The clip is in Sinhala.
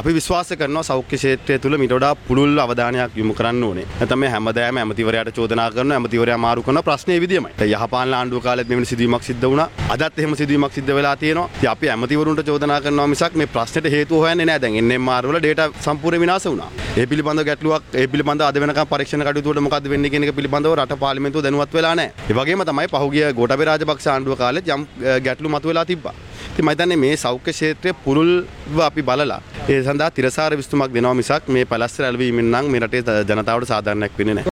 අපි විශ්වාස කරනවා සෞඛ්‍ය ක්ෂේත්‍රය තුළ මීට වඩා පුළුල් අවධානයක් යොමු කරන්න ඕනේ. නැත්නම් මේ හැමදාම ඇමතිවරයාට චෝදනා කරනවා, ඇමතිවරයා මාරු කරන ප්‍රශ්නේ විදියමයි. යහපාලන ආණ්ඩුව කාලෙත් මෙවැනි සිදුවීමක් සිද්ධ වුණා. අදත් එහෙම සිදුවීමක් සිද්ධ වෙලා තියෙනවා. ඉතින් අපි ඇමතිවරුන්ට චෝදනා කරනවා මිසක් මේ ප්‍රශ්නෙට හේතුව හොයන්නේ නැහැ. දැන් NMR වල data සම්පූර්ණ විනාශ වුණා. ඒ පිළිබඳව ගැටලුවක්, ඒ පිළිබඳව අද වෙනකම් පරීක්ෂණ කටයුතු වල මොකද්ද වෙන්නේ කියන එක පිළිබඳව රට පාර්ලිමේන්තුව දැනුවත් වෙලා නැහැ. ඒ වගේම තමයි පහුගිය ගෝඨාභය රාජපක්ෂ ආණ්ඩුව කාලෙත් යම් ගැටලු මතුවලා තිබ්බා. ඉතින් මම හිතන්නේ මේ සෞඛ්‍ය ක්ෂේත්‍රයේ පුරුල්ව අපි බලලා ඒ සඳහා තිරසාර විසඳුමක් දෙනවා මිසක් මේ පැලැස්තර ඇලවීමෙන් නම් මේ රටේ ජනතාවට සාධාරණයක් වෙන්නේ නැහැ.